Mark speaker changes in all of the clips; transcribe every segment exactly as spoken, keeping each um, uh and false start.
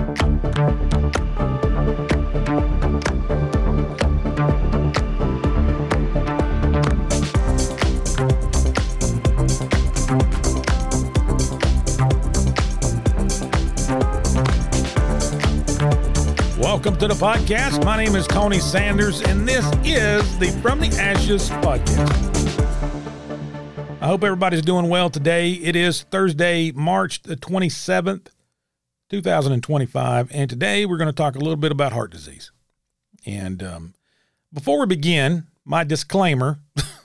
Speaker 1: Welcome to the podcast. My name is Tony Sanders, and this is the From the Ashes podcast. I hope everybody's doing well today. It is Thursday, March the twenty-seventh, two thousand twenty-five, and today we're going to talk a little bit about heart disease. And um, before we begin, my disclaimer,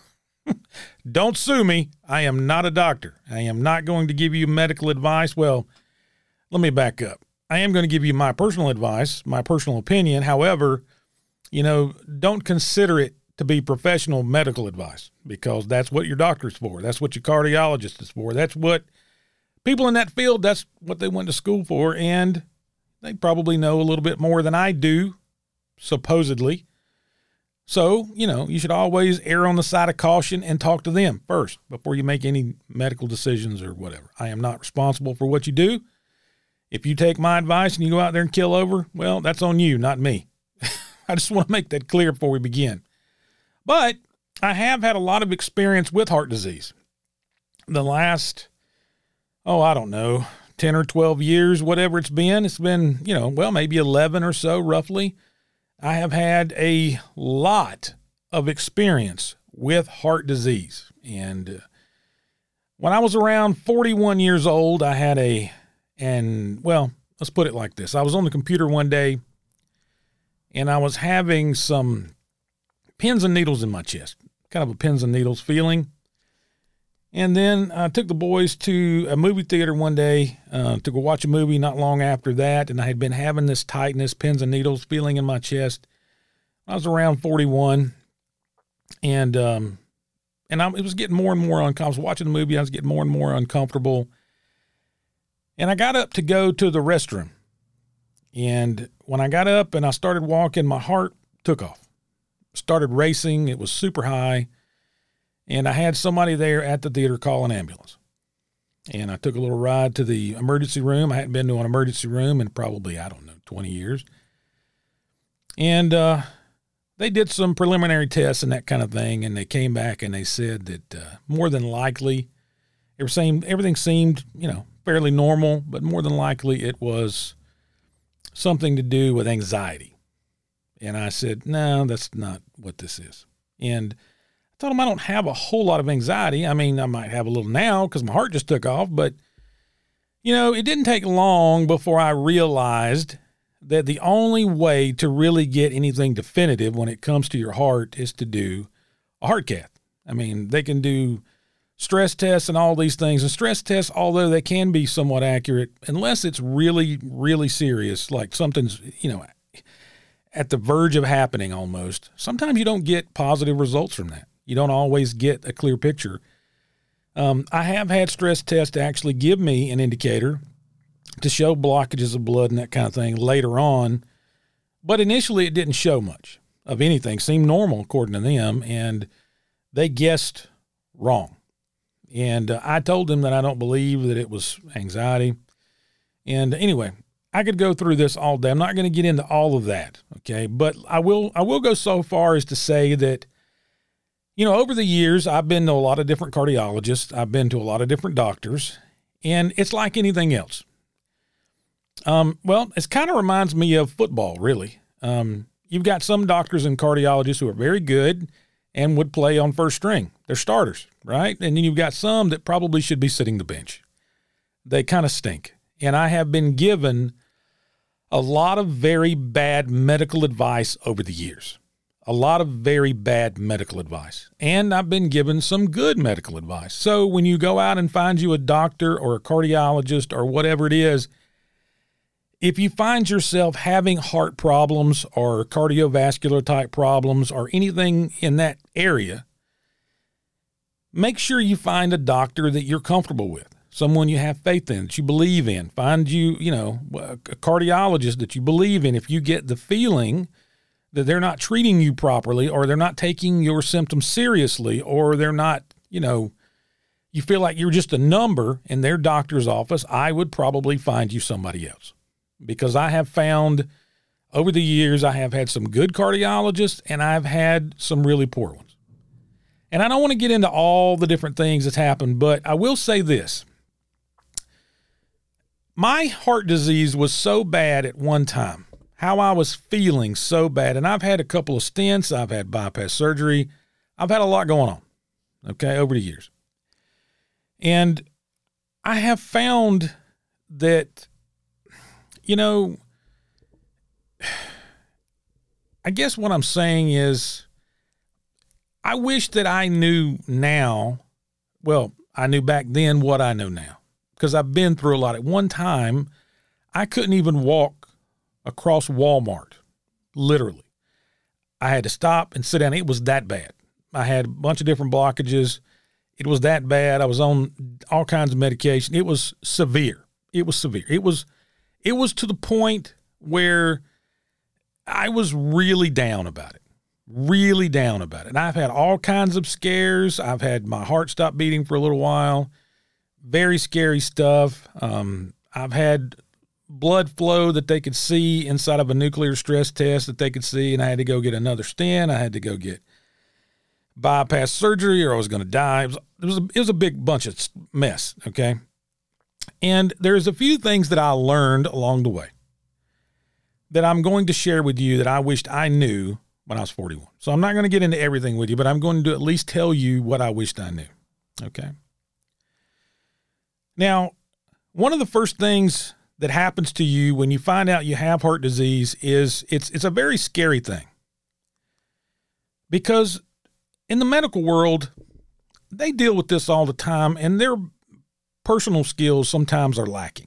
Speaker 1: don't sue me. I am not a doctor. I am not going to give you medical advice. Well, let me back up. I am going to give you my personal advice, my personal opinion. However, you know, don't consider it to be professional medical advice, because that's what your doctor's for. That's what your cardiologist is for. That's what people in that field, that's what they went to school for. And they probably know a little bit more than I do, supposedly. So, you know, you should always err on the side of caution and talk to them first before you make any medical decisions or whatever. I am not responsible for what you do. If you take my advice and you go out there and kill over, well, that's on you, not me. I just want to make that clear before we begin. But I have had a lot of experience with heart disease. The last, oh, I don't know, ten or twelve years, whatever it's been. It's been, you know, well, maybe eleven or so, roughly. I have had a lot of experience with heart disease. And uh, when I was around forty-one years old, I had a And, well, let's put it like this. I was on the computer one day, and I was having some pins and needles in my chest, kind of a pins and needles feeling. And then I took the boys to a movie theater one day uh, to go watch a movie not long after that, and I had been having this tightness, pins and needles feeling in my chest. I was around forty-one, and um, and I, it was getting more and more uncomfortable. I was watching the movie. I was getting more and more uncomfortable. And I got up to go to the restroom. And when I got up and I started walking, my heart took off. Started racing. It was super high. And I had somebody there at the theater call an ambulance. And I took a little ride to the emergency room. I hadn't been to an emergency room in probably, I don't know, twenty years. And uh, they did some preliminary tests and that kind of thing. And they came back and they said that uh, more than likely, everything, everything seemed, you know, fairly normal, but more than likely it was something to do with anxiety. And I said, no, that's not what this is. And I told him I don't have a whole lot of anxiety. I mean, I might have a little now because my heart just took off, but, you know, it didn't take long before I realized that the only way to really get anything definitive when it comes to your heart is to do a heart cath. I mean, they can do stress tests and all these things. And stress tests, although they can be somewhat accurate, unless it's really, really serious, like something's, you know, at the verge of happening almost, sometimes you don't get positive results from that. You don't always get a clear picture. Um, I have had stress tests actually give me an indicator to show blockages of blood and that kind of thing later on. But initially it didn't show much of anything, seemed normal according to them, and they guessed wrong. And uh, I told them that I don't believe that it was anxiety. And anyway, I could go through this all day. I'm not going to get into all of that, okay? But I will I will go so far as to say that, you know, over the years, I've been to a lot of different cardiologists. I've been to a lot of different doctors. And it's like anything else. Um, well, it kind of reminds me of football, really. Um, you've got some doctors and cardiologists who are very good and would play on first string. They're starters, right? And then you've got some that probably should be sitting the bench. They kind of stink. And I have been given a lot of very bad medical advice over the years. A lot of very bad medical advice. And I've been given some good medical advice. So when you go out and find you a doctor or a cardiologist or whatever it is, if you find yourself having heart problems or cardiovascular type problems or anything in that area, make sure you find a doctor that you're comfortable with, someone you have faith in, that you believe in. Find you, you know, a cardiologist that you believe in. If you get the feeling that they're not treating you properly or they're not taking your symptoms seriously or they're not, you know, you feel like you're just a number in their doctor's office, I would probably find you somebody else. because I have found over the years, I have had some good cardiologists and I've had some really poor ones. And I don't want to get into all the different things that's happened, but I will say this. My heart disease was so bad at one time, how I was feeling so bad. And I've had a couple of stents. I've had bypass surgery. I've had a lot going on, okay, over the years. And I have found that, you know, I guess what I'm saying is I wish that I knew now, well, I knew back then what I know now, because I've been through a lot. At one time, I couldn't even walk across Walmart, literally. I had to stop and sit down. It was that bad. I had a bunch of different blockages. It was that bad. I was on all kinds of medication. It was severe. It was severe. It was, it was to the point where I was really down about it, really down about it. And I've had all kinds of scares. I've had my heart stop beating for a little while. Very scary stuff. Um, I've had blood flow that they could see inside of a nuclear stress test that they could see, and I had to go get another stent. I had to go get bypass surgery or I was going to die. It was, it was, a, it was a big bunch of mess, okay? And there's a few things that I learned along the way that I'm going to share with you that I wished I knew when I was forty-one. So I'm not going to get into everything with you, but I'm going to at least tell you what I wished I knew, okay? Now, one of the first things that happens to you when you find out you have heart disease is it's it's a very scary thing. Because in the medical world, they deal with this all the time, and their personal skills sometimes are lacking.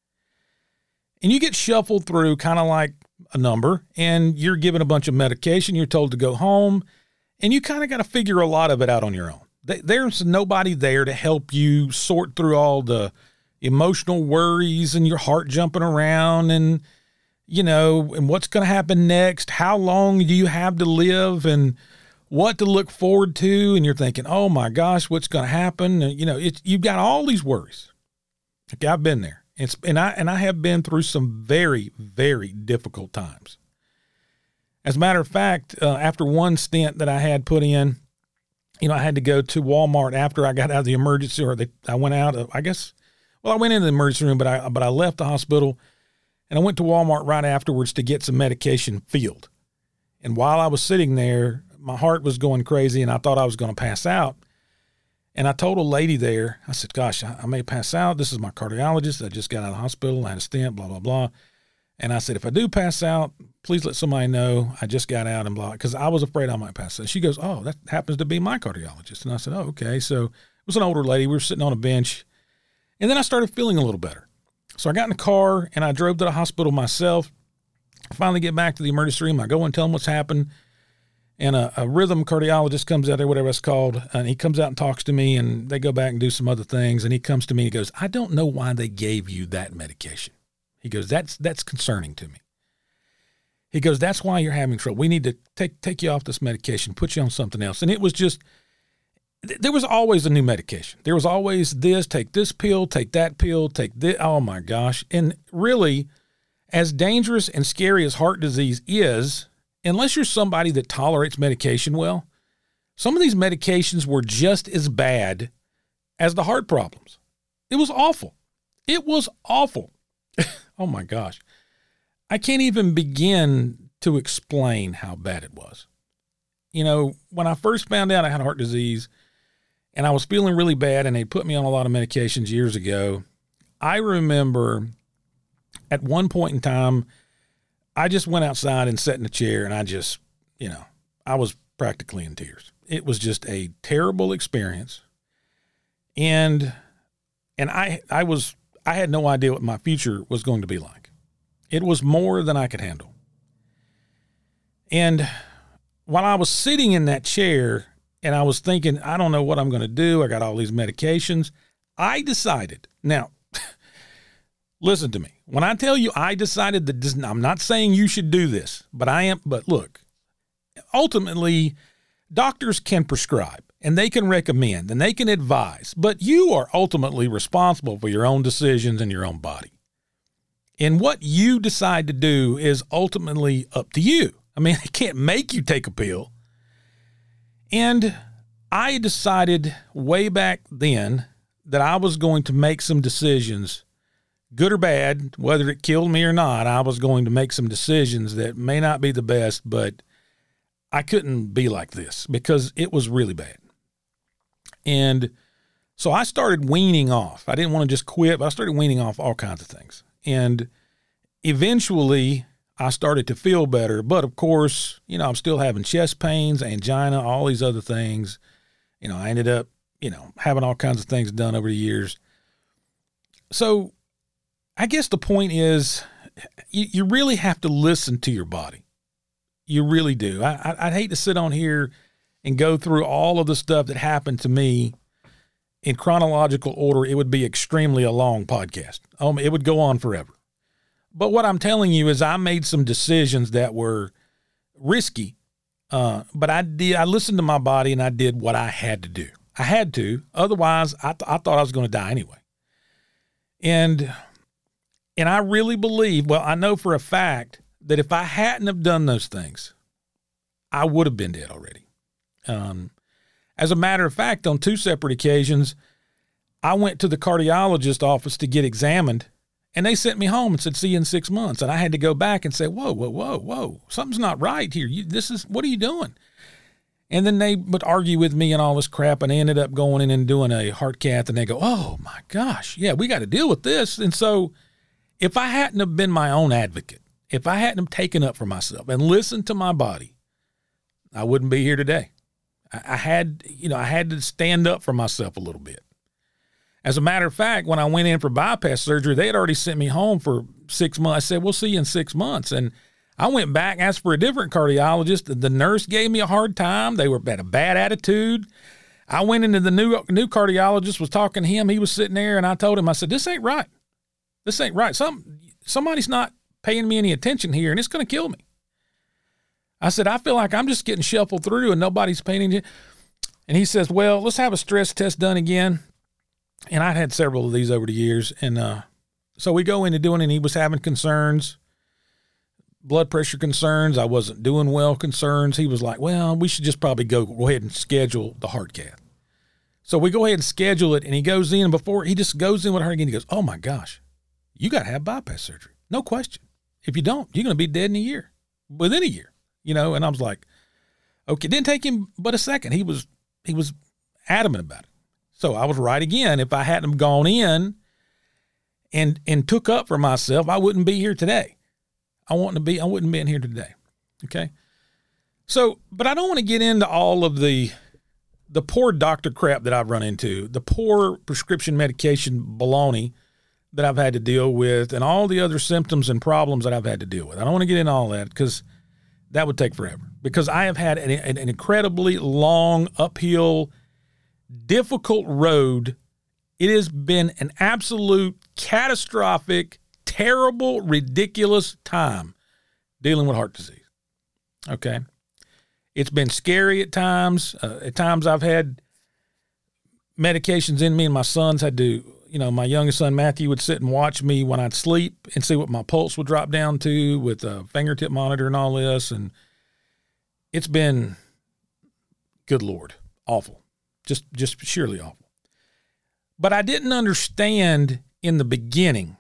Speaker 1: And you get shuffled through kind of like a number, and you're given a bunch of medication, you're told to go home, and you kind of got to figure a lot of it out on your own. There's nobody there to help you sort through all the emotional worries and your heart jumping around and, you know, and what's going to happen next. How long do you have to live and what to look forward to? And you're thinking, oh my gosh, what's going to happen? And, you know, it's, you've got all these worries. Okay, I've been there. It's, and I, and I have been through some very, very difficult times. As a matter of fact, uh, after one stent that I had put in, you know, I had to go to Walmart after I got out of the emergency, or they, I went out of, I guess, well, I went into the emergency room, but I, but I left the hospital and I went to Walmart right afterwards to get some medication filled. And while I was sitting there, my heart was going crazy and I thought I was going to pass out. And I told a lady there, I said, gosh, I, I may pass out. This is my cardiologist. I just got out of the hospital. I had a stent, blah, blah, blah. And I said, if I do pass out, please let somebody know I just got out and blah, because I was afraid I might pass out. She goes, oh, that happens to be my cardiologist. And I said, oh, okay. So it was an older lady. We were sitting on a bench. And then I started feeling a little better. So I got in the car and I drove to the hospital myself. I finally get back to the emergency room. I go and tell them what's happened. And a, a rhythm cardiologist comes out there, whatever it's called, and he comes out and talks to me, and they go back and do some other things. And he comes to me and he goes, I don't know why they gave you that medication. He goes, that's that's concerning to me. He goes, that's why you're having trouble. We need to take take you off this medication, put you on something else. And it was just, there was always a new medication. There was always this, take this pill, take that pill, take this. Oh my gosh. And really, as dangerous and scary as heart disease is, unless you're somebody that tolerates medication well, some of these medications were just as bad as the heart problems. It was awful. It was awful. Oh my gosh. I can't even begin to explain how bad it was. You know, when I first found out I had heart disease and I was feeling really bad and they put me on a lot of medications years ago, I remember at one point in time, I just went outside and sat in a chair and I just, you know, I was practically in tears. It was just a terrible experience. And, and I, I was, I had no idea what my future was going to be like. It was more than I could handle. And while I was sitting in that chair and I was thinking, I don't know what I'm going to do, I got all these medications, I decided. Now, listen to me. When I tell you I decided that this, I'm not saying you should do this, but I am, but look, ultimately, doctors can prescribe and they can recommend and they can advise, but you are ultimately responsible for your own decisions and your own body. And what you decide to do is ultimately up to you. I mean, I can't make you take a pill. And I decided way back then that I was going to make some decisions, good or bad, whether it killed me or not. I was going to make some decisions that may not be the best, but I couldn't be like this because it was really bad. And so I started weaning off. I didn't want to just quit, but I started weaning off all kinds of things. And eventually I started to feel better. But of course, you know, I'm still having chest pains, angina, all these other things. You know, I ended up, you know, having all kinds of things done over the years. So I guess the point is you, you really have to listen to your body. You really do. I, I, I'd hate to sit on here and go through all of the stuff that happened to me in chronological order. It would be extremely a long podcast. Um, it would go on forever. But what I'm telling you is I made some decisions that were risky, uh, but I did. I listened to my body and I did what I had to do. I had to. Otherwise, I, th- I thought I was going to die anyway. And and I really believe, well, I know for a fact that if I hadn't have done those things, I would have been dead already. Um, as a matter of fact, on two separate occasions, I went to the cardiologist office to get examined, and they sent me home and said, see you in six months. And I had to go back and say, whoa, whoa, whoa, whoa, something's not right here. You, this is, what are you doing? And then they would argue with me and all this crap, and I ended up going in and doing a heart cath, and they go, oh my gosh, yeah, we got to deal with this. And so if I hadn't have been my own advocate, if I hadn't have taken up for myself and listened to my body, I wouldn't be here today. I, I had, you know, I had to stand up for myself a little bit. As a matter of fact, when I went in for bypass surgery, they had already sent me home for six months. I said, we'll see you in six months. And I went back, asked for a different cardiologist. The nurse gave me a hard time. They were had a bad attitude. I went into the new new cardiologist, was talking to him. He was sitting there, and I told him, I said, this ain't right. This ain't right. Some Somebody's not paying me any attention here, and it's going to kill me. I said, I feel like I'm just getting shuffled through, and nobody's paying attention. And he says, well, let's have a stress test done again. And I'd had several of these over the years. And uh, so we go into doing it, and he was having concerns. Blood pressure concerns, I wasn't doing well concerns. He was like, well, we should just probably go, go ahead and schedule the heart cath. So we go ahead and schedule it, and he goes in, and before he just goes in with her again, he goes, oh my gosh, you got to have bypass surgery. No question. If you don't, you're going to be dead in a year, within a year, you know? And I was like, okay, it didn't take him but a second. He was, he was adamant about it. So I was right again. If I hadn't gone in and, and took up for myself, I wouldn't be here today. I want to be, I wouldn't be in here today. Okay. So, but I don't want to get into all of the, the poor doctor crap that I've run into, the poor prescription medication baloney that I've had to deal with, and all the other symptoms and problems that I've had to deal with. I don't want to get into all that because that would take forever, because I have had an, an, an incredibly long, uphill, difficult road. It has been an absolute catastrophic, terrible, ridiculous time dealing with heart disease. Okay. It's been scary at times. Uh, at times I've had medications in me, and my sons had to, you know, my youngest son, Matthew, would sit and watch me when I'd sleep and see what my pulse would drop down to with a fingertip monitor and all this. And it's been, good Lord, awful. Just, just sheerly awful. But I didn't understand in the beginning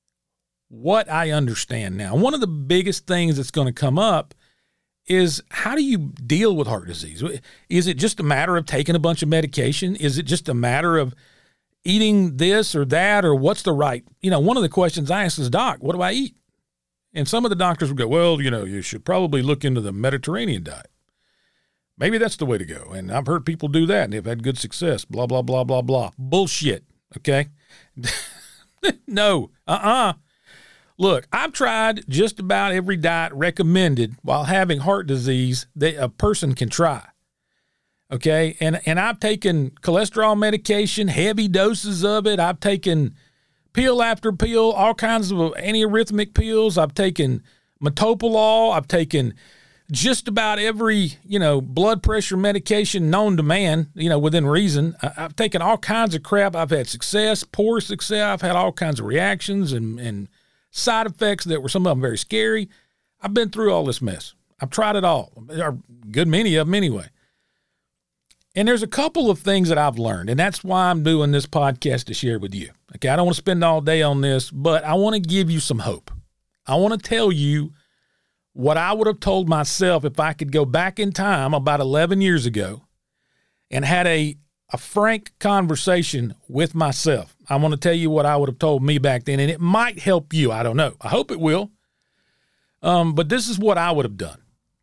Speaker 1: what I understand now. One of the biggest things that's going to come up is, how do you deal with heart disease? Is it just a matter of taking a bunch of medication? Is it just a matter of eating this or that, or what's the right, you know, one of the questions I ask is, doc, what do I eat? And some of the doctors would go, well, you know, you should probably look into the Mediterranean diet. Maybe that's the way to go. And I've heard people do that and they've had good success, blah, blah, blah, blah, blah. Bullshit. Okay. No, uh-uh. Look, I've tried just about every diet recommended while having heart disease that a person can try. Okay. And, and I've taken cholesterol medication, heavy doses of it. I've taken pill after pill, all kinds of antiarrhythmic pills. I've taken metoprolol. I've taken just about every, you know, blood pressure medication known to man, you know, within reason. I, I've taken all kinds of crap. I've had success, poor success. I've had all kinds of reactions and, and side effects that were some of them very scary. I've been through all this mess. I've tried it all, a good many of them anyway. And there's a couple of things that I've learned, and that's why I'm doing this podcast to share with you. Okay, I don't want to spend all day on this, but I want to give you some hope. I want to tell you what I would have told myself if I could go back in time about eleven years ago and had a, a frank conversation with myself. I want to tell you what I would have told me back then, and it might help you. I don't know. I hope it will. Um, but this is what I would have done.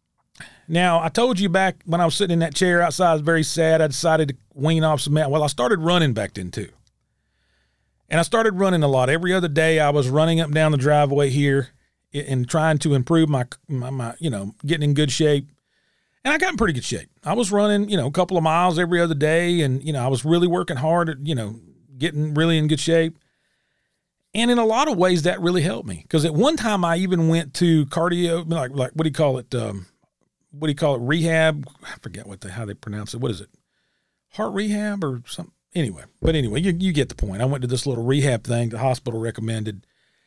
Speaker 1: Now, I told you back when I was sitting in that chair outside, I was very sad. I decided to wean off some medication. Well, I started running back then too. And I started running a lot. Every other day I was running up and down the driveway here and trying to improve my, my, my, you know, getting in good shape. And I got in pretty good shape. I was running, you know, a couple of miles every other day. And, you know, I was really working hard at, you know, getting really in good shape. And in a lot of ways that really helped me. Because at one time I even went to cardio, like, like what do you call it? Um, what do you call it? Rehab. I forget what the, how they pronounce it. What is it? Heart rehab or something. Anyway, but anyway, you, you get the point. I went to this little rehab thing the hospital recommended.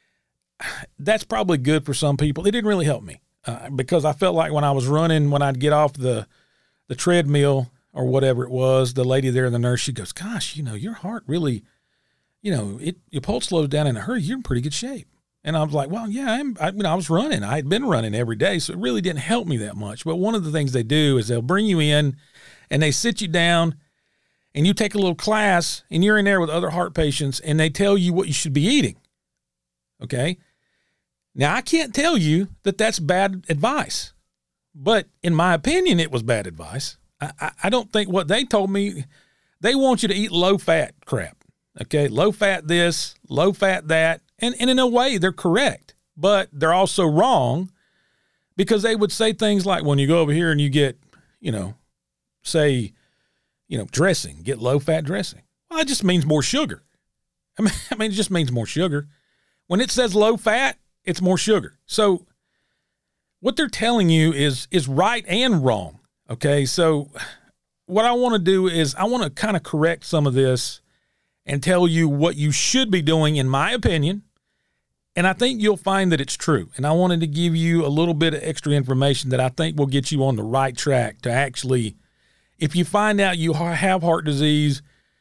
Speaker 1: That's probably good for some people. It didn't really help me uh, because I felt like when I was running, when I'd get off the, the treadmill or whatever it was, the lady there, the nurse, she goes, gosh, you know, your heart really, you know, it, your pulse slows down in a hurry. You're in pretty good shape. And I was like, well, yeah, I'm, I, you know, I was running. I had been running every day, so it really didn't help me that much. But one of the things they do is they'll bring you in and they sit you down and you take a little class and you're in there with other heart patients and they tell you what you should be eating. Okay. Now, I can't tell you that that's bad advice, but in my opinion, it was bad advice. I, I, I don't think what they told me, they want you to eat low fat crap. Okay. Low fat this, low fat that. And, and in a way, they're correct, but they're also wrong because they would say things like when you go over here and you get, you know, say, you know, dressing, get low-fat dressing. Well, it just means more sugar. I mean, I mean, it just means more sugar. When it says low-fat, it's more sugar. So what they're telling you is is right and wrong, okay? So what I want to do is I want to kind of correct some of this and tell you what you should be doing, in my opinion. And I think you'll find that it's true. And I wanted to give you a little bit of extra information that I think will get you on the right track to actually, if you find out you have heart disease,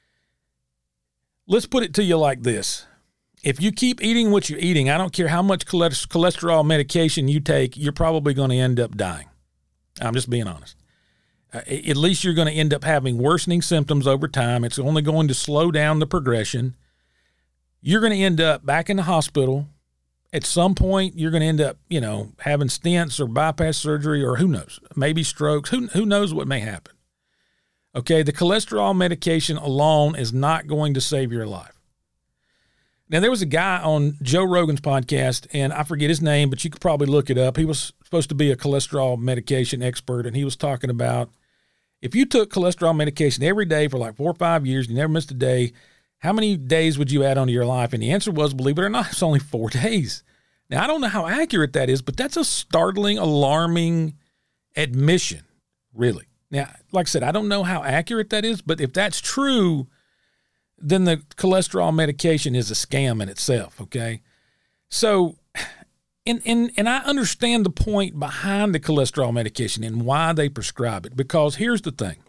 Speaker 1: let's put it to you like this. If you keep eating what you're eating, I don't care how much cholesterol medication you take, you're probably going to end up dying. I'm just being honest. Uh, at least you're going to end up having worsening symptoms over time. It's only going to slow down the progression. You're going to end up back in the hospital. At some point, you're going to end up, you know, having stents or bypass surgery or who knows, maybe strokes. Who, who knows what may happen? Okay, the cholesterol medication alone is not going to save your life. Now, there was a guy on Joe Rogan's podcast, and I forget his name, but you could probably look it up. He was supposed to be a cholesterol medication expert, and he was talking about if you took cholesterol medication every day for like four or five years, you never missed a day, how many days would you add onto your life? And the answer was, believe it or not, it's only four days. Now, I don't know how accurate that is, but that's a startling, alarming admission, really. Now, like I said, I don't know how accurate that is, but if that's true, then the cholesterol medication is a scam in itself, okay? So, and, and, and I understand the point behind the cholesterol medication and why they prescribe it, because here's the thing.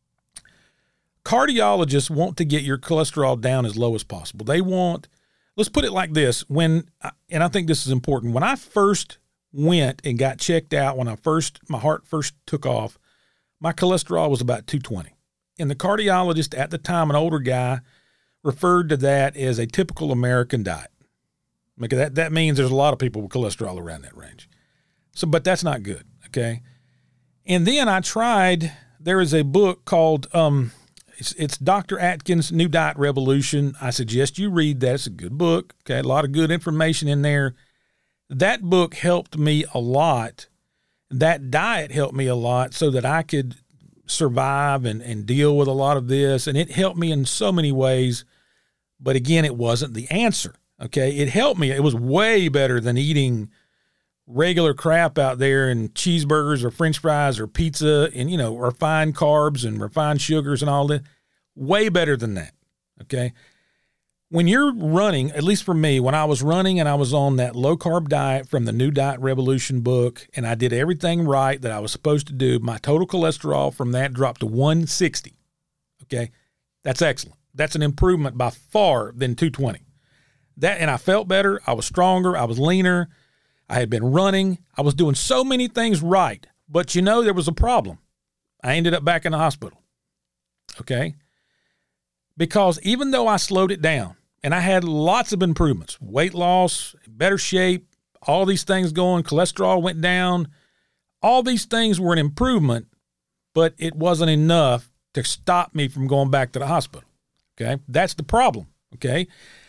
Speaker 1: Cardiologists want to get your cholesterol down as low as possible. They want, let's put it like this, when, and I think this is important, when I first went and got checked out, when I first, my heart first took off, my cholesterol was about two twenty. And the cardiologist at the time, an older guy, referred to that as a typical American diet. Because that, that means there's a lot of people with cholesterol around that range. So, but that's not good, okay? And then I tried, there is a book called, um, It's, it's Doctor Atkins' New Diet Revolution. I suggest you read that. It's a good book. Okay, a lot of good information in there. That book helped me a lot. That diet helped me a lot so that I could survive and, and deal with a lot of this. And it helped me in so many ways. But again, it wasn't the answer. Okay, it helped me. It was way better than eating regular crap out there and cheeseburgers or French fries or pizza and, you know, refined carbs and refined sugars and all that. Way better than that. Okay. when you're running, at least for me, when I was running and I was on that low-carb diet from the New Diet Revolution book, and I did everything right that I was supposed to do, my total cholesterol from that dropped to one sixty. Okay? That's excellent. That's an improvement by far than two twenty. That, and I felt better. I was stronger. I was leaner. I had been running. I was doing so many things right. But, you know, there was a problem. I ended up back in the hospital. Okay? Because even though I slowed it down, and I had lots of improvements, weight loss, better shape, all these things going, cholesterol went down, all these things were an improvement, but it wasn't enough to stop me from going back to the hospital. Okay? That's the problem. Okay?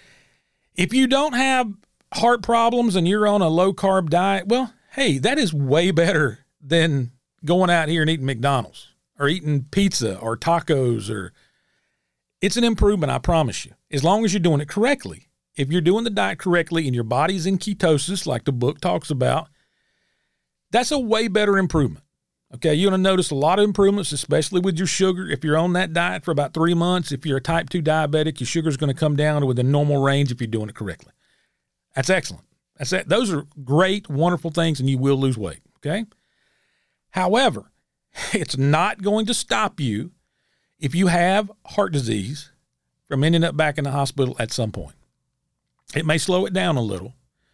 Speaker 1: If you don't have heart problems and you're on a low-carb diet, well, hey, that is way better than going out here and eating McDonald's or eating pizza or tacos. Or it's an improvement, I promise you, as long as you're doing it correctly. If you're doing the diet correctly and your body's in ketosis, like the book talks about, that's a way better improvement. Okay, you're going to notice a lot of improvements, especially with your sugar. If you're on that diet for about three months, if you're a type two diabetic, your sugar is going to come down to within normal range if you're doing it correctly. That's excellent. That's that. Those are great, wonderful things, and you will lose weight, okay? However, it's not going to stop you if you have heart disease from ending up back in the hospital at some point. It may slow it down a little.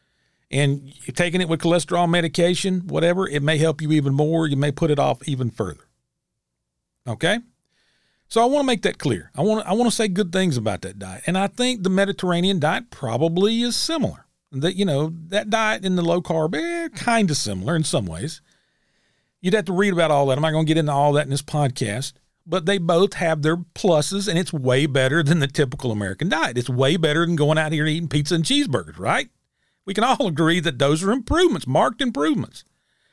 Speaker 1: And you're taking it with cholesterol medication, whatever, it may help you even more. You may put it off even further. Okay? So I want to make that clear. I want to, I want to say good things about that diet. And I think the Mediterranean diet probably is similar. That, you know, that diet in the low carb, eh, kind of similar in some ways. You'd have to read about all that. I'm not going to get into all that in this podcast. But they both have their pluses, and it's way better than the typical American diet. It's way better than going out here and eating pizza and cheeseburgers, right? We can all agree that those are improvements, marked improvements.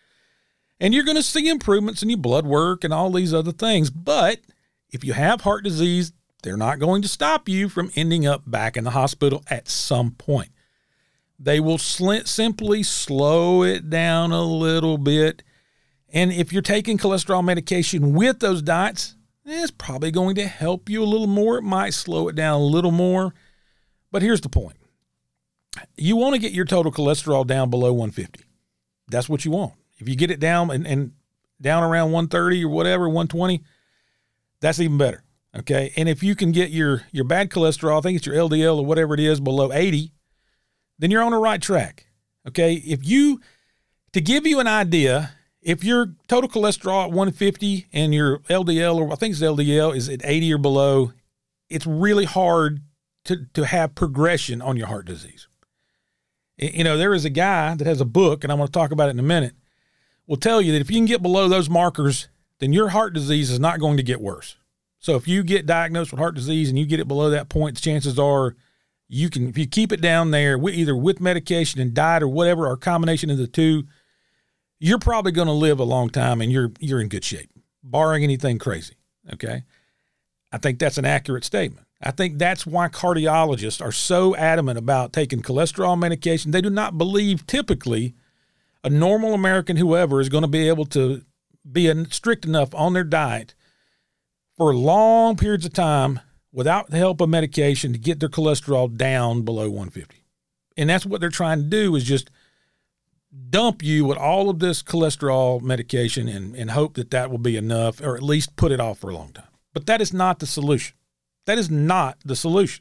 Speaker 1: And you're going to see improvements in your blood work and all these other things. But if you have heart disease, they're not going to stop you from ending up back in the hospital at some point. They will sl- simply slow it down a little bit. And if you're taking cholesterol medication with those diets, it's probably going to help you a little more. It might slow it down a little more. But here's the point. You want to get your total cholesterol down below one fifty. That's what you want. If you get it down and, and down around one thirty or whatever, one twenty, that's even better. Okay. And if you can get your, your bad cholesterol, I think it's your L D L or whatever it is, below eighty, then you're on the right track. Okay. If you, to give you an idea, if your total cholesterol at one fifty and your L D L, or I think it's L D L, is at eighty or below, it's really hard to, to have progression on your heart disease. You know, there is a guy that has a book, and I'm going to talk about it in a minute, will tell you that if you can get below those markers, then your heart disease is not going to get worse. So if you get diagnosed with heart disease and you get it below that point, the chances are you can, if you keep it down there, either with medication and diet or whatever, or a combination of the two, you're probably going to live a long time and you're you're in good shape, barring anything crazy, okay? I think that's an accurate statement. I think that's why cardiologists are so adamant about taking cholesterol medication. They do not believe typically a normal American, whoever, is going to be able to be strict enough on their diet for long periods of time without the help of medication to get their cholesterol down below one fifty. And that's what they're trying to do, is just dump you with all of this cholesterol medication and, and hope that that will be enough, or at least put it off for a long time. But that is not the solution. That is not the solution.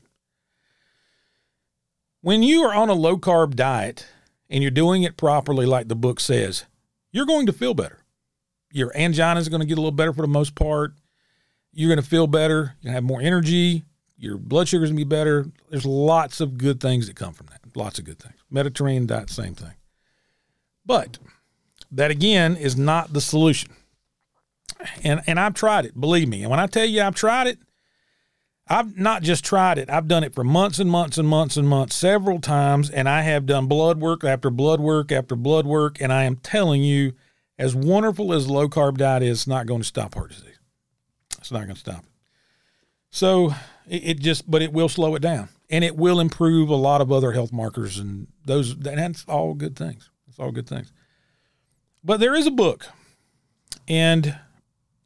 Speaker 1: When you are on a low-carb diet and you're doing it properly like the book says, you're going to feel better. Your angina is going to get a little better for the most part. You're going to feel better. You're going to have more energy. Your blood sugar is going to be better. There's lots of good things that come from that. Lots of good things. Mediterranean diet, same thing. But that, again, is not the solution. And and I've tried it, believe me. And when I tell you I've tried it, I've not just tried it. I've done it for months and months and months and months, several times, and I have done blood work after blood work after blood work, and I am telling you, as wonderful as low-carb diet is, it's not going to stop heart disease. It's not going to stop it. So it, it just, but it will slow it down, and it will improve a lot of other health markers, and those, that's all good things. That's all good things. But there is a book, and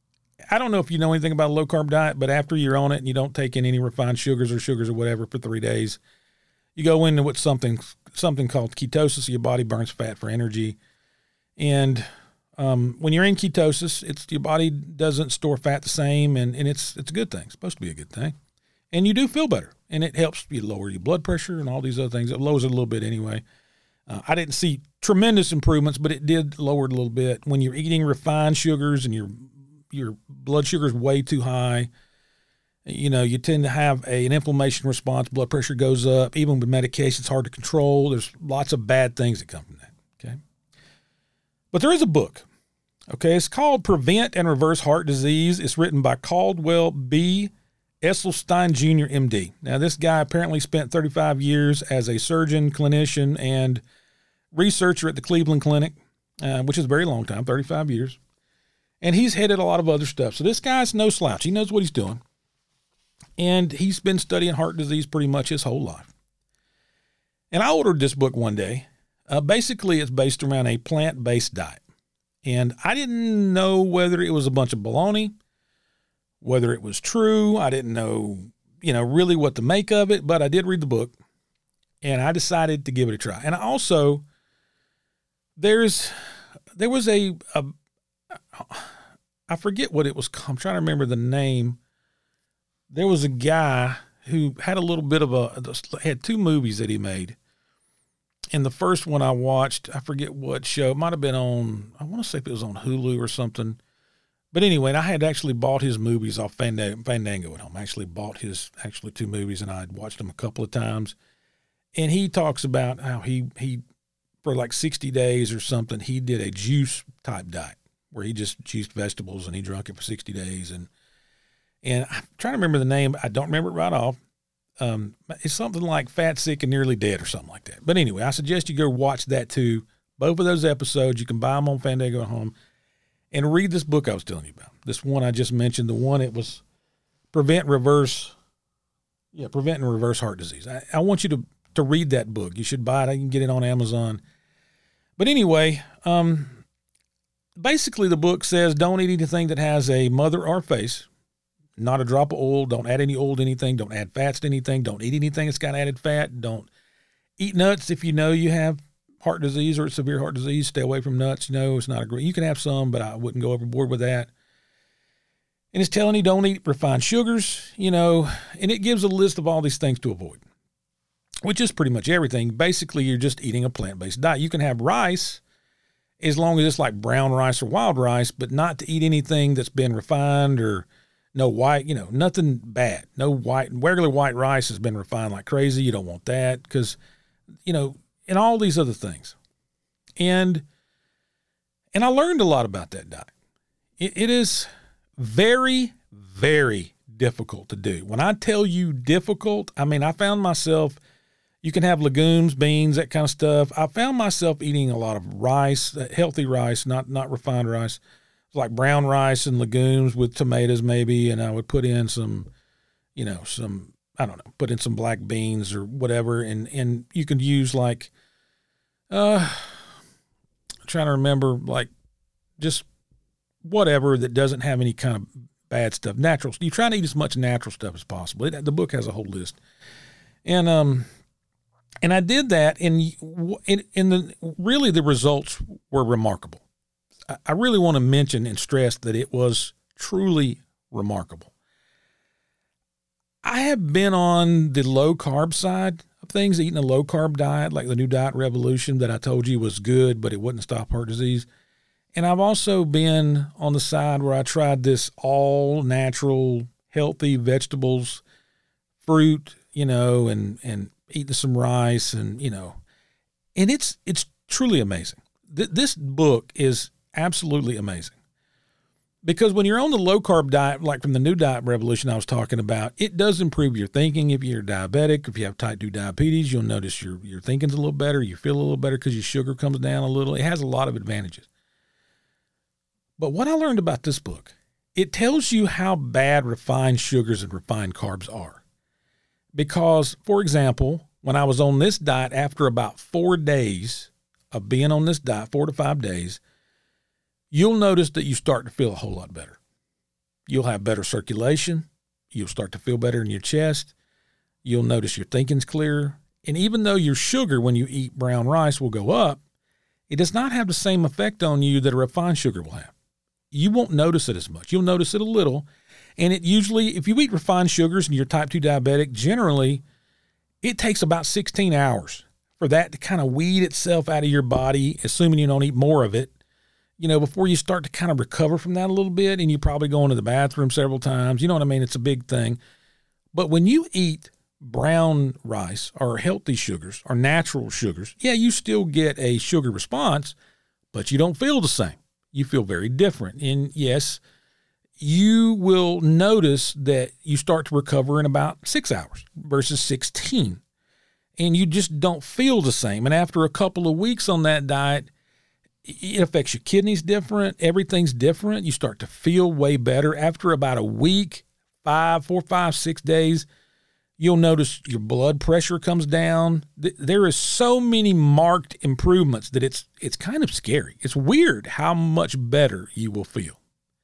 Speaker 1: I don't know if you know anything about a low-carb diet, but after you're on it and you don't take in any refined sugars or sugars or whatever for three days, you go into what's something something called ketosis. Your body burns fat for energy. And um, when you're in ketosis, it's your body doesn't store fat the same, and, and it's it's a good thing. It's supposed to be a good thing. And you do feel better, and it helps you lower your blood pressure and all these other things. It lowers it a little bit anyway. Uh, I didn't see tremendous improvements, but it did lower it a little bit. When you're eating refined sugars and your your blood sugar is way too high, you know, you tend to have a, an inflammation response. Blood pressure goes up. Even with medication, it's hard to control. There's lots of bad things that come from that, okay? But there is a book, okay? It's called Prevent and Reverse Heart Disease. It's written by Caldwell B. Esselstyn Junior M D. Now, this guy apparently spent thirty-five years as a surgeon, clinician, and researcher at the Cleveland Clinic, uh, which is a very long time, thirty-five years. And he's headed a lot of other stuff. So this guy's no slouch. He knows what he's doing. And he's been studying heart disease pretty much his whole life. And I ordered this book one day. Uh, basically, it's based around a plant-based diet. And I didn't know whether it was a bunch of baloney, whether it was true. I didn't know, you know, really what to make of it, but I did read the book, and I decided to give it a try. And I also, there's, there was a, a I forget what it was. I'm trying to remember the name. There was a guy who had a little bit of a, had two movies that he made. And the first one I watched, I forget what show. It might have been on, I want to say if it was on Hulu or something. But anyway, I had actually bought his movies off Fandango, Fandango at home. I actually bought his actually two movies, and I had watched them a couple of times. And he talks about how he, he for like sixty days or something, he did a juice-type diet where he just juiced vegetables, and he drank it for sixty days. And and I'm trying to remember the name. I don't remember it right off. Um, it's something like Fat, Sick, and Nearly Dead or something like that. But anyway, I suggest you go watch that too. Both of those episodes, you can buy them on Fandango at home. And read this book I was telling you about. This one I just mentioned, the one it was Prevent Reverse, yeah, Prevent and Reverse Heart Disease. I, I want you to, to read that book. You should buy it. You can get it on Amazon. But anyway, um, basically the book says don't eat anything that has a mother or face, not a drop of oil. Don't add any oil to anything. Don't add fats to anything. Don't eat anything that's got added fat. Don't eat nuts if you know you have heart disease or severe heart disease. Stay away from nuts. You know, it's not a great, you can have some, but I wouldn't go overboard with that. And it's telling you don't eat refined sugars, you know, and it gives a list of all these things to avoid, which is pretty much everything. Basically, you're just eating a plant-based diet. You can have rice as long as it's like brown rice or wild rice, but not to eat anything that's been refined or no white, you know, nothing bad. No white, regular white rice has been refined like crazy. You don't want that because, you know, and all these other things. And and I learned a lot about that diet. It, it is very, very difficult to do. When I tell you difficult, I mean, I found myself, you can have legumes, beans, that kind of stuff. I found myself eating a lot of rice, healthy rice, not not refined rice, like brown rice and legumes with tomatoes maybe, and I would put in some, you know, some, I don't know, put in some black beans or whatever, and, and you can use like, uh, I'm trying to remember, like just whatever that doesn't have any kind of bad stuff. Natural. You try to eat as much natural stuff as possible. It, the book has a whole list, and um, and I did that, and in, in the really the results were remarkable. I, I really want to mention and stress that it was truly remarkable. I have been on the low carb side of things, eating a low carb diet, like the New Diet Revolution that I told you was good, but it wouldn't stop heart disease. And I've also been on the side where I tried this all natural, healthy vegetables, fruit, you know, and, and eating some rice and, you know, and it's, it's truly amazing. Th- this book is absolutely amazing. Because when you're on the low-carb diet, like from the New Diet Revolution I was talking about, it does improve your thinking. If you're diabetic, if you have type two diabetes, you'll notice your, your thinking's a little better. You feel a little better because your sugar comes down a little. It has a lot of advantages. But what I learned about this book, it tells you how bad refined sugars and refined carbs are. Because, for example, when I was on this diet, after about four days of being on this diet, four to five days, you'll notice that you start to feel a whole lot better. You'll have better circulation. You'll start to feel better in your chest. You'll notice your thinking's clearer. And even though your sugar when you eat brown rice will go up, it does not have the same effect on you that a refined sugar will have. You won't notice it as much. You'll notice it a little. And it usually, if you eat refined sugars and you're type two diabetic, generally it takes about sixteen hours for that to kind of weed itself out of your body, assuming you don't eat more of it, you know, before you start to kind of recover from that a little bit. And you probably go into the bathroom several times. You know what I mean? It's a big thing. But when you eat brown rice or healthy sugars or natural sugars, yeah, you still get a sugar response, but you don't feel the same. You feel very different. And yes, you will notice that you start to recover in about six hours versus sixteen. And you just don't feel the same. And after a couple of weeks on that diet, it affects your kidneys different. Everything's different. You start to feel way better. After about a week, five, four, five, six days, you'll notice your blood pressure comes down. There is so many marked improvements that it's it's kind of scary. It's weird how much better you will feel.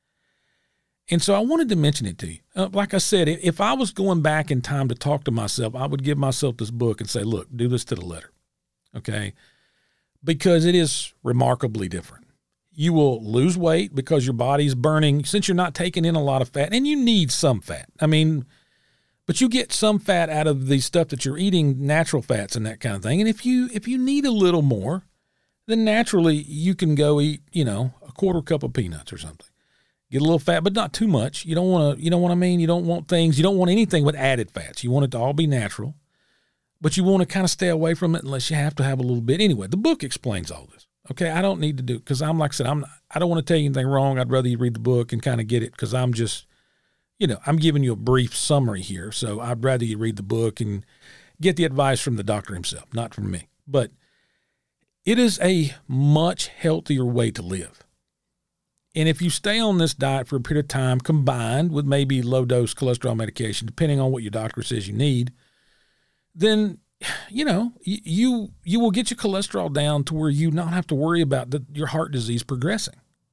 Speaker 1: And so I wanted to mention it to you. Uh, like I said, if I was going back in time to talk to myself, I would give myself this book and say, look, do this to the letter, okay? Because it is remarkably different. You will lose weight because your body's burning, since you're not taking in a lot of fat, and you need some fat. I mean, but you get some fat out of the stuff that you're eating, natural fats and that kind of thing. And if you if you need a little more, then naturally you can go eat, you know, a quarter cup of peanuts or something. Get a little fat, but not too much. You don't want to, you know what I mean? You don't want things, you don't want anything with added fats. You want it to all be natural, but you want to kind of stay away from it unless you have to have a little bit. Anyway, the book explains all this. Okay, I don't need to do, because I'm like I said, I'm not, I don't want to tell you anything wrong. I'd rather you read the book and kind of get it, because I'm just, you know, I'm giving you a brief summary here. So I'd rather you read the book and get the advice from the doctor himself, not from me. But it is a much healthier way to live. And if you stay on this diet for a period of time, combined with maybe low-dose cholesterol medication, depending on what your doctor says you need, then, you know, you you will get your cholesterol down to where you don't have to worry about the, your heart disease progressing.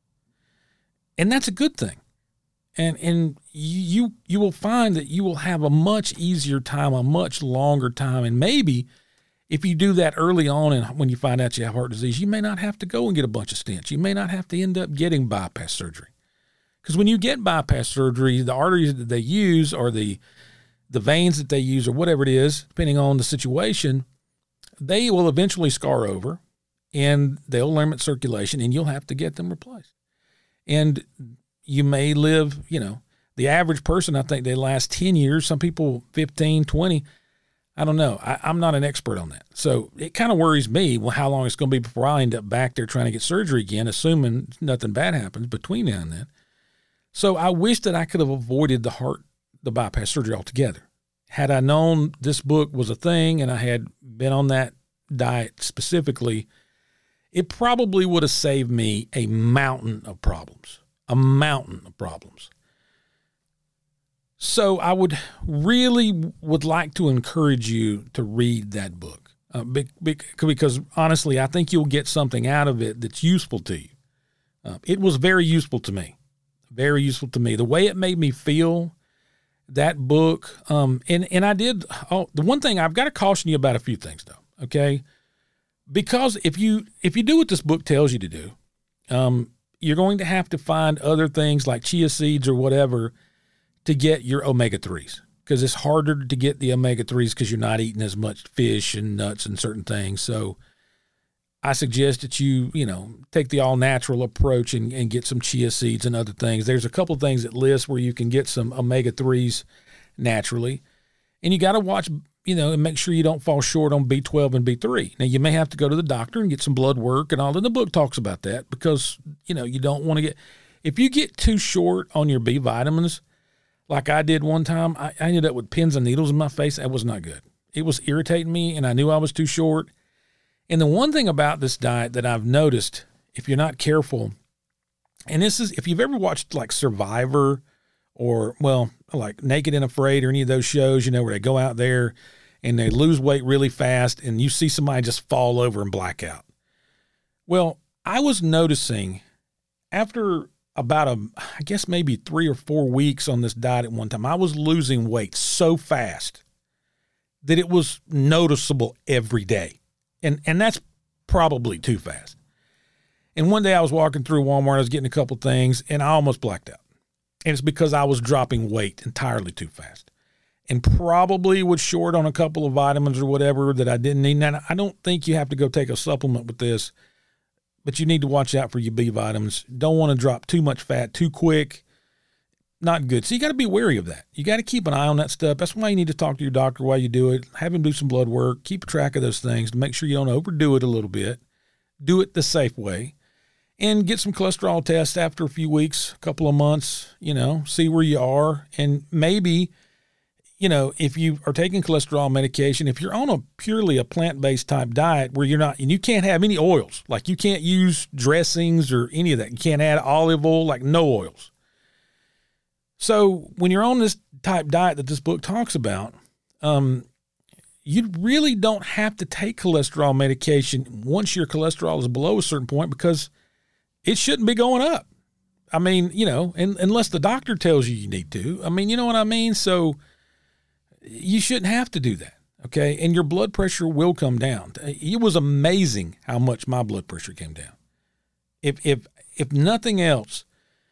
Speaker 1: And that's a good thing. And and you you will find that you will have a much easier time, a much longer time, and maybe if you do that early on and when you find out you have heart disease, you may not have to go and get a bunch of stents. You may not have to end up getting bypass surgery. Because when you get bypass surgery, the arteries that they use or the the veins that they use or whatever it is, depending on the situation, they will eventually scar over and they'll limit circulation and you'll have to get them replaced. And you may live, you know, the average person, I think they last ten years, some people fifteen, twenty. I don't know. I, I'm not an expert on that. So it kind of worries me, well, how long it's going to be before I end up back there trying to get surgery again, assuming nothing bad happens between now and then. So I wish that I could have avoided the heart, the bypass surgery altogether. Had I known this book was a thing and I had been on that diet specifically, it probably would have saved me a mountain of problems, a mountain of problems. So I would really would like to encourage you to read that book uh, because honestly, I think you'll get something out of it that's useful to you. Uh, it was very useful to me, very useful to me. The way it made me feel, that book, um, and, and I did, oh, the one thing I've got to caution you about a few things though, okay? Because if you if you do what this book tells you to do, um, you're going to have to find other things like chia seeds or whatever to get your omega threes, because it's harder to get the omega threes because you're not eating as much fish and nuts and certain things. So I suggest that you, you know, take the all-natural approach and, and get some chia seeds and other things. There's a couple of things that list where you can get some omega threes naturally. And you got to watch, you know, and make sure you don't fall short on B twelve and B three. Now, you may have to go to the doctor and get some blood work and all. And the book talks about that because, you know, you don't want to get – if you get too short on your B vitamins – like I did one time, I, I ended up with pins and needles in my face. That was not good. It was irritating me, and I knew I was too short. And the one thing about this diet that I've noticed, if you're not careful, and this is, if you've ever watched like Survivor or, well, like Naked and Afraid or any of those shows, you know, where they go out there and they lose weight really fast and you see somebody just fall over and black out. Well, I was noticing after about a, I guess maybe three or four weeks on this diet at one time. I was losing weight so fast that it was noticeable every day. And and that's probably too fast. And one day I was walking through Walmart, I was getting a couple things, and I almost blacked out. And it's because I was dropping weight entirely too fast. And probably was short on a couple of vitamins or whatever that I didn't need. Now, I don't think you have to go take a supplement with this, but you need to watch out for your B vitamins. Don't want to drop too much fat too quick. Not good. So you got to be wary of that. You got to keep an eye on that stuff. That's why you need to talk to your doctor while you do it. Have him do some blood work. Keep track of those things to make sure you don't overdo it a little bit. Do it the safe way. And get some cholesterol tests after a few weeks, a couple of months, you know, see where you are. And maybe, you know, if you are taking cholesterol medication, if you're on a purely a plant-based type diet where you're not, and you can't have any oils, like you can't use dressings or any of that. You can't add olive oil, like no oils. So when you're on this type diet that this book talks about, um, you really don't have to take cholesterol medication once your cholesterol is below a certain point because it shouldn't be going up. I mean, you know, and, unless the doctor tells you you need to. I mean, you know what I mean? So you shouldn't have to do that, okay? And your blood pressure will come down. It was amazing how much my blood pressure came down. If if if nothing else,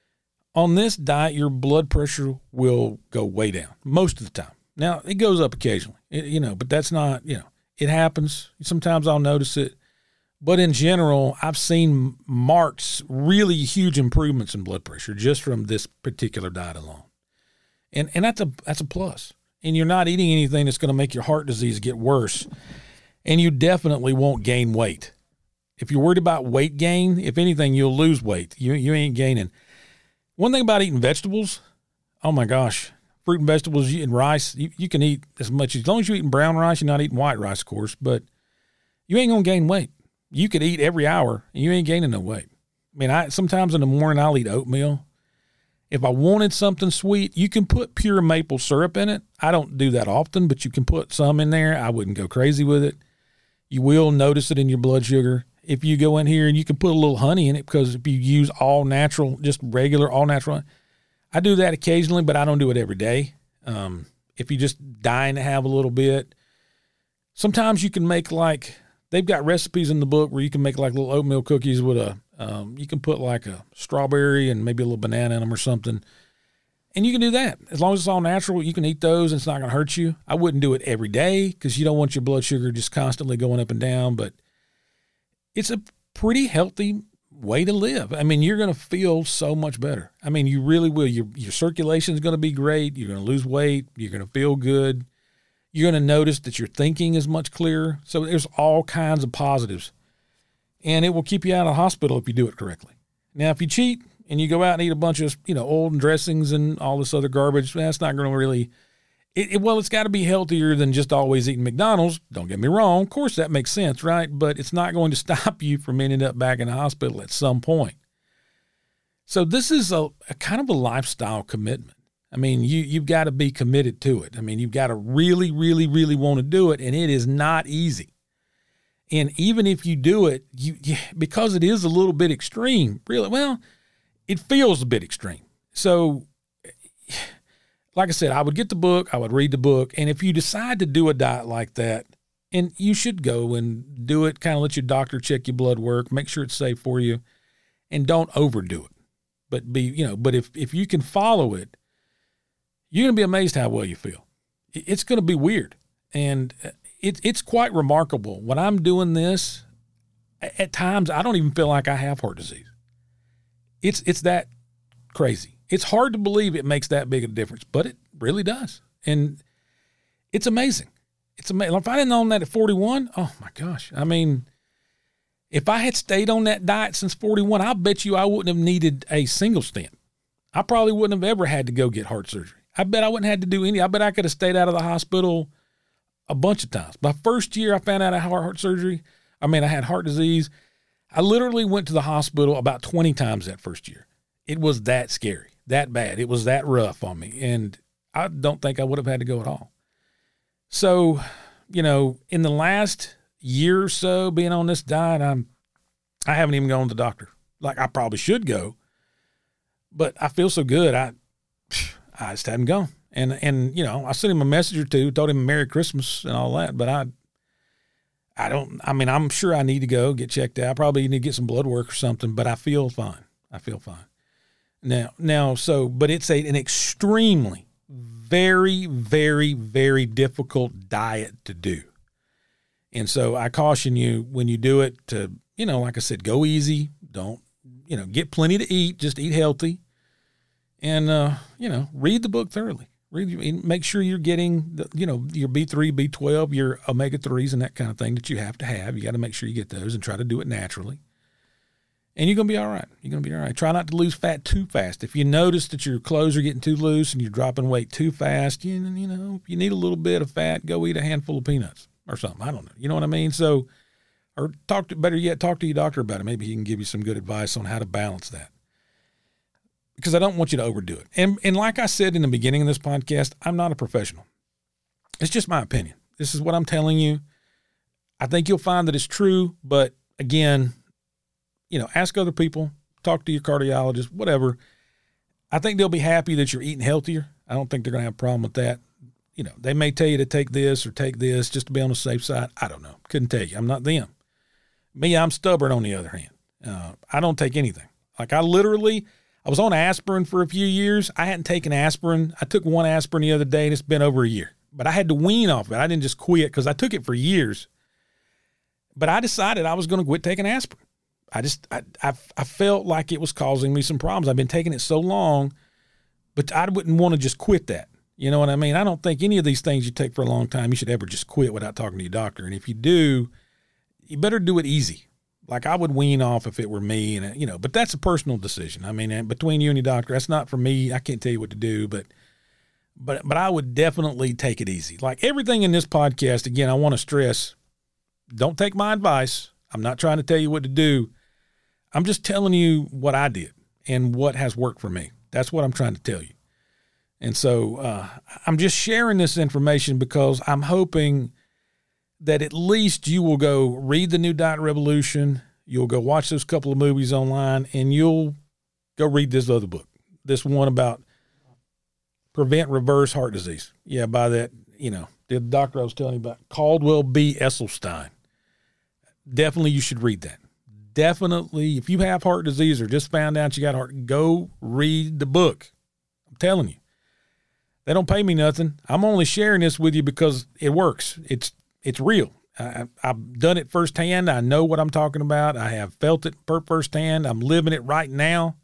Speaker 1: on this diet, your blood pressure will go way down most of the time. Now, it goes up occasionally, it, you know, but that's not, you know, it happens. Sometimes I'll notice it. But in general, I've seen marked, really huge improvements in blood pressure just from this particular diet alone. And and that's a that's a plus. And you're not eating anything that's going to make your heart disease get worse. And you definitely won't gain weight. If you're worried about weight gain, if anything, you'll lose weight. You you ain't gaining. One thing about eating vegetables, oh my gosh, fruit and vegetables and rice, you, you can eat as much, as long as you're eating brown rice, you're not eating white rice, of course, but you ain't going to gain weight. You could eat every hour and you ain't gaining no weight. I mean, I sometimes in the morning I'll eat oatmeal. If I wanted something sweet, you can put pure maple syrup in it. I don't do that often, but you can put some in there. I wouldn't go crazy with it. You will notice it in your blood sugar. If you go in here and you can put a little honey in it, because if you use all natural, just regular, all natural, I do that occasionally, but I don't do it every day. Um, if you just dying to have a little bit, sometimes you can make like, they've got recipes in the book where you can make like little oatmeal cookies with a, um, you can put like a strawberry and maybe a little banana in them or something. And you can do that. As long as it's all natural, you can eat those and it's not going to hurt you. I wouldn't do it every day because you don't want your blood sugar just constantly going up and down, but it's a pretty healthy way to live. I mean, you're going to feel so much better. I mean, you really will. Your, your circulation is going to be great. You're going to lose weight. You're going to feel good. You're going to notice that your thinking is much clearer. So there's all kinds of positives. And it will keep you out of the hospital if you do it correctly. Now, if you cheat and you go out and eat a bunch of, you know, old dressings and all this other garbage, that's not going to really, it, it, well, it's got to be healthier than just always eating McDonald's. Don't get me wrong. Of course, that makes sense, right? But it's not going to stop you from ending up back in the hospital at some point. So this is a, a kind of a lifestyle commitment. I mean, you, you've got to be committed to it. I mean, you've got to really, really, really want to do it, and it is not easy. And even if you do it, you, you because it is a little bit extreme, really, well, it feels a bit extreme. So, like I said, I would get the book, I would read the book, and if you decide to do a diet like that, and you should go and do it, kind of let your doctor check your blood work, make sure it's safe for you, and don't overdo it. But be, you know, but if, if you can follow it, you're going to be amazed how well you feel. It's going to be weird. And it, it's quite remarkable. When I'm doing this, at times I don't even feel like I have heart disease. It's it's that crazy. It's hard to believe it makes that big a difference, but it really does. And it's amazing. It's amazing. If I didn't known that at forty-one, oh my gosh. I mean, if I had stayed on that diet since forty-one, I bet you I wouldn't have needed a single stent. I probably wouldn't have ever had to go get heart surgery. I bet I wouldn't have had to do any. I bet I could have stayed out of the hospital a bunch of times. My first year I found out I had heart surgery. I mean, I had heart disease. I literally went to the hospital about twenty times that first year. It was that scary, that bad. It was that rough on me. And I don't think I would have had to go at all. So, you know, in the last year or so being on this diet, I'm, I haven't even gone to the doctor. Like I probably should go. but I feel so good. I, I just hadn't gone. And, and, you know, I sent him a message or two, told him Merry Christmas and all that, but I, I don't, I mean, I'm sure I need to go get checked out. Probably need to get some blood work or something, but I feel fine. I feel fine. Now, now, so, but it's a, an extremely, very, very, very difficult diet to do. And so I caution you when you do it to, you know, like I said, go easy. Don't, you know, get plenty to eat, just eat healthy. And, uh, you know, read the book thoroughly. Read, make sure you're getting, the, you know, your B three, B twelve, your omega threes and that kind of thing that you have to have. You got to make sure you get those and try to do it naturally. And you're going to be all right. You're going to be all right. Try not to lose fat too fast. If you notice that your clothes are getting too loose and you're dropping weight too fast, you, you know, if you need a little bit of fat, go eat a handful of peanuts or something. I don't know. You know what I mean? So, or talk to, better yet, talk to your doctor about it. Maybe he can give you some good advice on how to balance that. Because I don't want you to overdo it. And and like I said in the beginning of this podcast, I'm not a professional. It's just my opinion. This is what I'm telling you. I think you'll find that it's true, but again, you know, ask other people, talk to your cardiologist, whatever. I think they'll be happy that you're eating healthier. I don't think they're going to have a problem with that. You know, they may tell you to take this or take this just to be on the safe side. I don't know. Couldn't tell you. I'm not them. Me, I'm stubborn on the other hand. Uh, I don't take anything. Like I literally, I was on aspirin for a few years. I hadn't taken aspirin. I took one aspirin the other day and it's been over a year. But I had to wean off of it. I didn't just quit because I took it for years. But I decided I was going to quit taking aspirin. I just, I, I, I felt like it was causing me some problems. I've been taking it so long, but I wouldn't want to just quit that. You know what I mean? I don't think any of these things you take for a long time, you should ever just quit without talking to your doctor. And if you do, you better do it easy. Like I would wean off if it were me, and you know, but that's a personal decision. I mean, between you and your doctor, that's not for me. I can't tell you what to do, but, but, but I would definitely take it easy. Like everything in this podcast, again, I want to stress, don't take my advice. I'm not trying to tell you what to do. I'm just telling you what I did and what has worked for me. That's what I'm trying to tell you. And so uh, I'm just sharing this information because I'm hoping that at least you will go read the new Diet Revolution. You'll go watch those couple of movies online, and you'll go read this other book, this one about prevent reverse heart disease. Yeah, by that, you know, the doctor I was telling you about, Caldwell B. Esselstyn. Definitely you should read that. Definitely, if you have heart disease or just found out you got heart, go read the book. I'm telling you. They don't pay me nothing. I'm only sharing this with you because it works. It's it's real. I, I've done it firsthand. I know what I'm talking about. I have felt it per firsthand. I'm living it right now,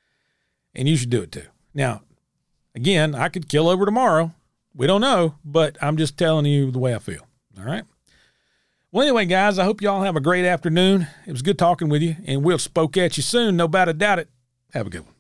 Speaker 1: and you should do it too. Now, again, I could kill over tomorrow. We don't know, but I'm just telling you the way I feel. All right? Well, anyway, guys, I hope y'all have a great afternoon. It was good talking with you, and we'll spoke at you soon, no doubt about it. Have a good one.